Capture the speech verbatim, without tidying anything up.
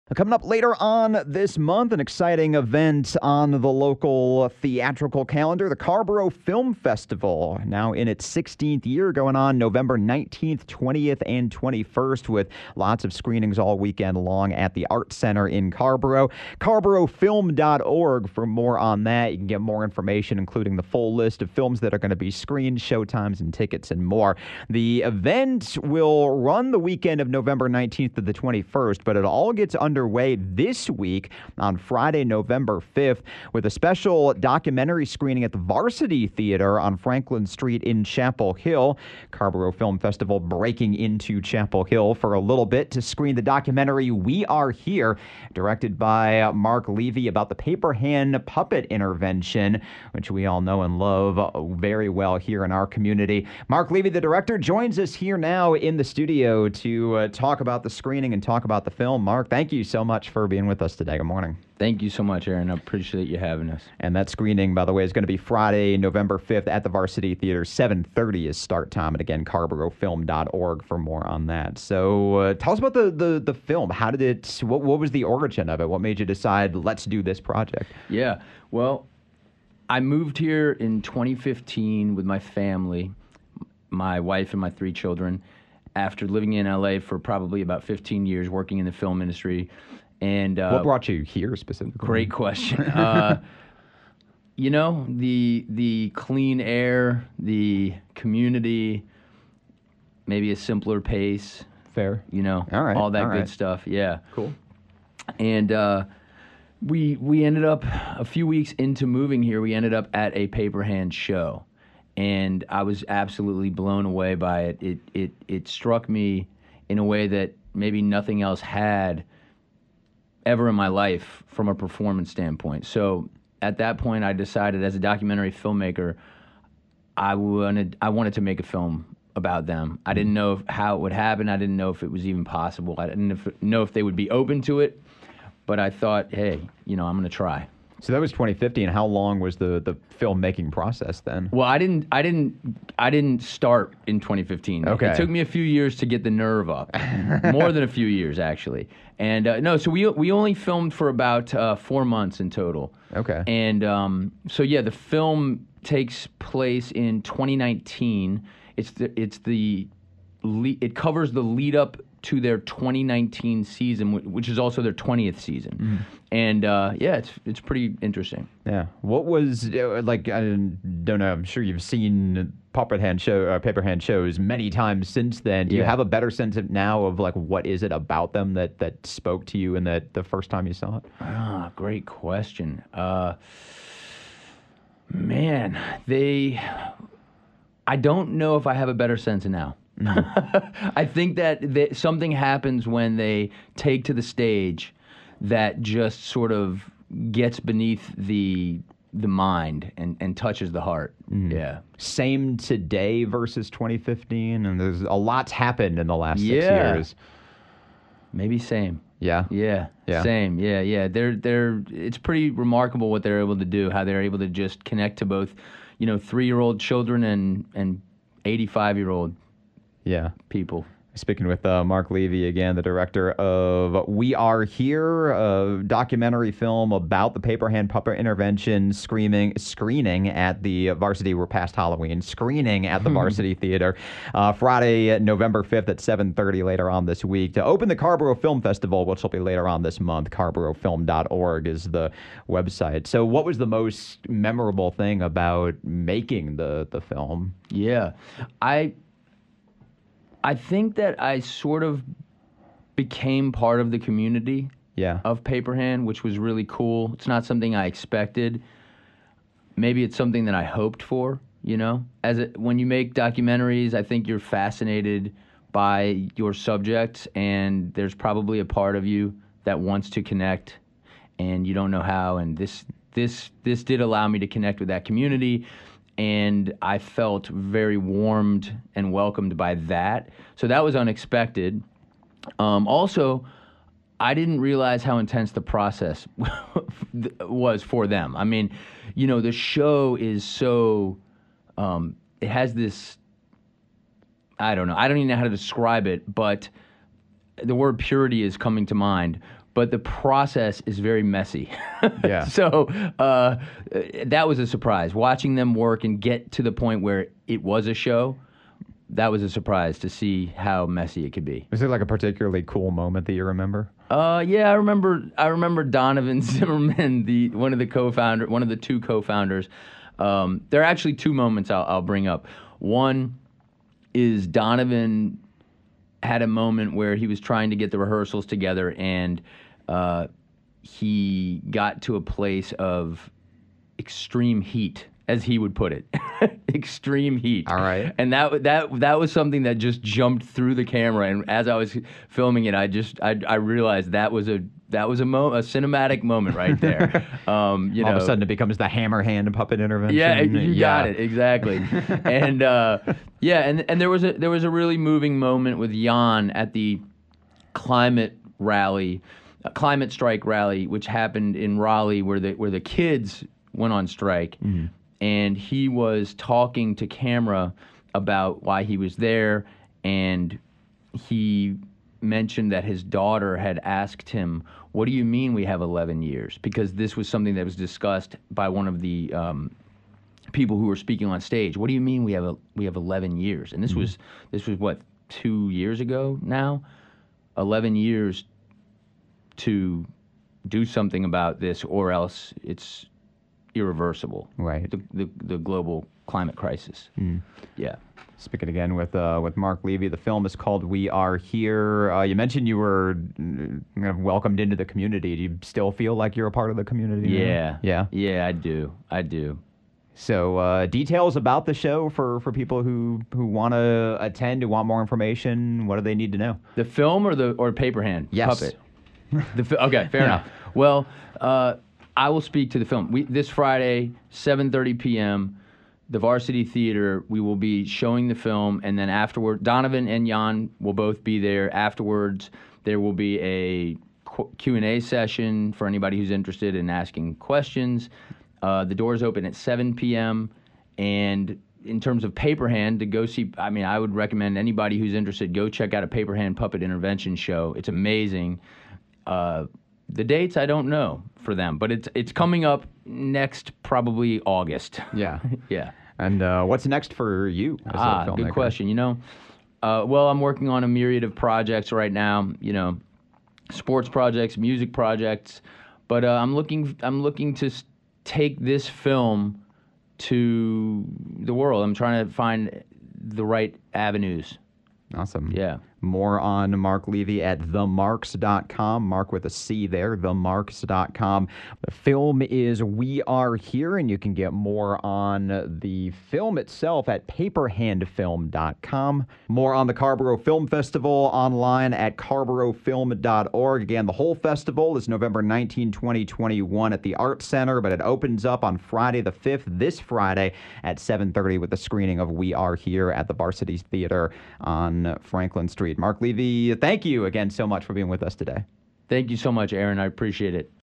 Coming up later on this month, an exciting event on the local theatrical calendar, the Carrboro Film Festival, now in its sixteenth year, going on November nineteenth, twentieth, and twenty-first, with lots of screenings all weekend long at the Art Center in Carrboro. Carrboro film dot org for more on that. You can get more information, including the full list of films that are going to be screened, showtimes, and tickets, and more. The event will run the weekend of November nineteenth to the twenty-first, but it all gets under Underway this week on Friday, November fifth, with a special documentary screening at the Varsity Theater on Franklin Street in Chapel Hill. Carrboro Film Festival breaking into Chapel Hill for a little bit to screen the documentary We Are Here, directed by Mark Levy, about the paper hand puppet intervention, which we all know and love very well here in our community. Mark Levy, the director, joins us here now in the studio to uh, talk about the screening and talk about the film. Mark, thank you so much for being with us today. Good morning. Thank you so much, Aaron. I appreciate you having us. And that screening, by the way, is going to be Friday, November fifth at the Varsity Theater. seven thirty is start time. And again, Carrboro film dot org for more on that. So uh, tell us about the, the, the film. How did it, what, what was the origin of it? What made you decide, let's do this project? Yeah, well, I moved here in twenty fifteen with my family, my wife and my three children, after living in L A for probably about fifteen years, working in the film industry. And uh, what brought you here specifically? Great question. uh, you know, the the clean air, the community, maybe a simpler pace. Fair. You know, all right, all that all good right. stuff. Yeah. Cool. And uh, we we ended up a few weeks into moving here. We ended up at a paper hand show. And I was absolutely blown away by it. It it it struck me in a way that maybe nothing else had ever in my life from a performance standpoint. So at that point, I decided as a documentary filmmaker, I wanted I wanted to make a film about them. I didn't know if, how it would happen. I didn't know if it was even possible. I didn't if, know if they would be open to it. But I thought, hey, you know, I'm going to try. So that was twenty fifteen. How long was the, the filmmaking process then? Well, I didn't, I didn't, I didn't start in twenty fifteen. Okay. It took me a few years to get the nerve up, more than a few years actually. And uh, no, so we we only filmed for about uh, four months in total. Okay. And um, so yeah, the film takes place in twenty nineteen. It's the it's the le- it covers the lead up to their twenty nineteen season, which is also their twentieth season. Mm-hmm. And uh, yeah, it's it's pretty interesting. Yeah. What was, uh, like, I don't know, I'm sure you've seen puppet hand show, uh, paper hand shows many times since then. Do yeah. you have a better sense of now of, like, what is it about them that, that spoke to you in that the first time you saw it? Ah, great question. Uh, man, they, I don't know if I have a better sense now. Mm-hmm. I think that they, something happens when they take to the stage that just sort of gets beneath the the mind and, and touches the heart. Mm-hmm. Yeah. Same today versus twenty fifteen, and there's a lot's happened in the last yeah. six years. Maybe same. Yeah. Yeah. Yeah. Same. Yeah. Yeah. They're they're. It's pretty remarkable what they're able to do. How they're able to just connect to both, you know, three-year-old children and and eighty-five-year-old. Yeah. People. Speaking with uh, Mark Levy again, the director of We Are Here, a documentary film about the paper hand puppet intervention screaming, screening at the Varsity. We're past Halloween. Screening at the Varsity Theater uh, Friday, November fifth at seven thirty later on this week. To open the Carrboro Film Festival, which will be later on this month, Carrboro film dot org is the website. So what was the most memorable thing about making the, the film? Yeah. I... I think that I sort of became part of the community yeah. of paper hand, which was really cool. It's not something I expected. Maybe it's something that I hoped for, you know? As a, when you make documentaries, I think you're fascinated by your subjects, and there's probably a part of you that wants to connect, and you don't know how, and this this this did allow me to connect with that community. And I felt very warmed and welcomed by that. So that was unexpected. Um, also, I didn't realize how intense the process was for them. I mean, you know, the show is so, um, it has this, I don't know, I don't even know how to describe it, but the word purity is coming to mind, but the process is very messy. Yeah. So uh, that was a surprise. Watching them work and get to the point where it was a show, that was a surprise to see how messy it could be. Was there like a particularly cool moment that you remember? Uh, yeah, I remember. I remember Donovan Zimmerman, the one of the co-founder, one of the two co-founders. Um, there are actually two moments I'll, I'll bring up. One is Donovan had a moment where he was trying to get the rehearsals together, and uh, he got to a place of extreme heat, as he would put it. Extreme heat. All right. And that that that was something that just jumped through the camera. And as I was filming it, I just I, I realized that was a that was a mo- a cinematic moment right there. Um, you All know, of a sudden, it becomes the hammer hand puppet intervention. yeah, you Yeah. got it exactly. and uh, yeah, and and there was a there was a really moving moment with Jan at the climate rally, uh, climate strike rally, which happened in Raleigh, where the where the kids went on strike, Mm-hmm. and he was talking to camera about why he was there, and he mentioned that his daughter had asked him, "What do you mean we have eleven years?" Because this was something that was discussed by one of the um, people who were speaking on stage. What do you mean we have a, we have eleven years? And this Mm-hmm. was this was what, two years ago now, eleven years to do something about this, or else it's irreversible. Right. The the, the global climate crisis. Mm. Yeah. Speaking again with uh, with Mark Levy, the film is called We Are Here. Uh, you mentioned you were mm, kind of welcomed into the community. Do you still feel like you're a part of the community now? Yeah. Yeah. Yeah, I do. I do. So uh, details about the show for, for people who, who want to attend, who want more information, what do they need to know? The film or the or paper hand Yes. puppet? The fi- okay, fair Yeah. enough. Well, uh, I will speak to the film. We, this Friday, seven thirty p.m., the Varsity Theater, we will be showing the film, and then afterward, Donovan and Jan will both be there. Afterwards, there will be a qu- Q and A session for anybody who's interested in asking questions. Uh, the doors open at seven p.m., and in terms of Paper Hand, to go see, I mean, I would recommend anybody who's interested, go check out a Paper Hand Puppet Intervention show. It's amazing. Uh, the dates, I don't know for them, but it's it's coming up next, probably August. Yeah. Yeah. And uh, what's next for you as Ah, a filmmaker? good question. You know, uh, well, I'm working on a myriad of projects right now. You know, sports projects, music projects, but uh, I'm looking I'm looking to s- take this film to the world. I'm trying to find the right avenues. Awesome. Yeah. More on Mark Levy at the marks dot com. Mark with a C there, the marks dot com. The film is We Are Here, and you can get more on the film itself at paper hand film dot com. More on the Carborough Film Festival online at carborough film dot org. Again, the whole festival is November nineteenth, twenty twenty-one at the Art Center, but it opens up on Friday the fifth, this Friday at seven thirty with the screening of We Are Here at the Varsity Theater on Franklin Street. Mark Levy, thank you again so much for being with us today. Thank you so much, Aaron. I appreciate it.